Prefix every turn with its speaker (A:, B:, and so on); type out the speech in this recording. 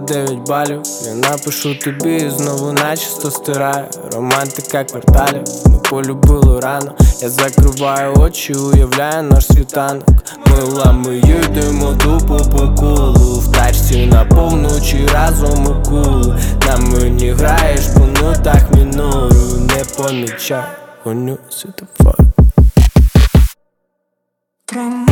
A: 9 балів. Я напишу тобі і знову начисто стираю. Романтика кварталів, ми полюбили рано. Я закриваю очі, уявляю наш світанок. Мила, ми їдемо дупу по колу. В тачці на повночі разом у кулу. На мені граєш по нотах мінору. Не помічай, гоню світофор.